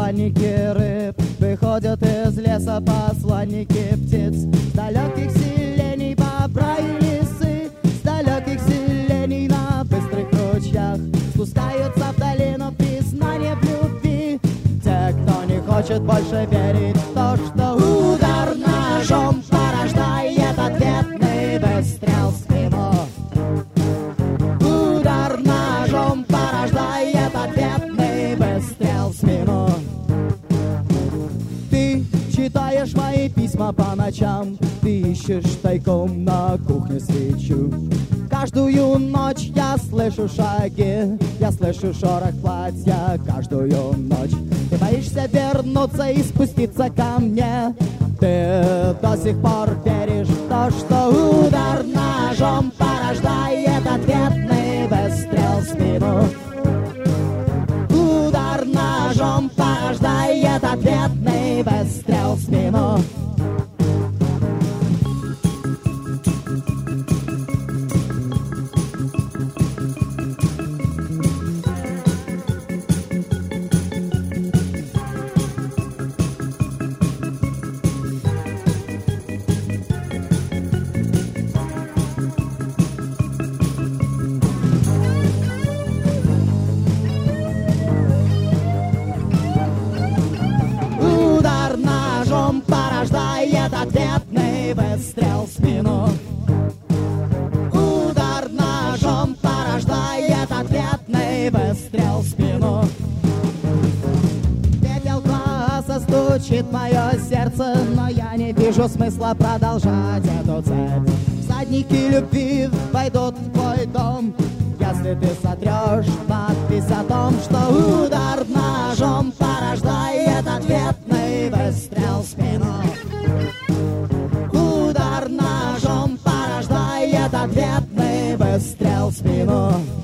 посланники рыб, выходят из леса посланники птиц. С далеких селений бобра и лисы, с далеких селений на быстрых ручьях спускаются в долину признания в любви. Те, кто не хочет больше верить в то, что удар ножом порождает ответный выстрел в спину. Удар ножом порождает ответный выстрел в спину. Ты читаешь мои письма по ночам, ты ищешь тайком на кухне свечу. Каждую ночь я слышу шаги, я слышу шорох платья каждую ночь. Ты боишься вернуться и спуститься ко мне. Ты до сих пор веришь в то, что удар ножом порождает ответный выстрел в спину. Удар ножом порождает ответный выстрел в спину. Порождает ответный выстрел в спину. Удар ножом порождает ответный выстрел в спину. Пепел класса стучит мое сердце, но я не вижу смысла продолжать эту цепь. Всадники любви войдут в твой дом, если ты сотрешь надпись о том, что удар ножом порождает ответный выстрел в спину. Удар ножом порождает ответный выстрел в спину.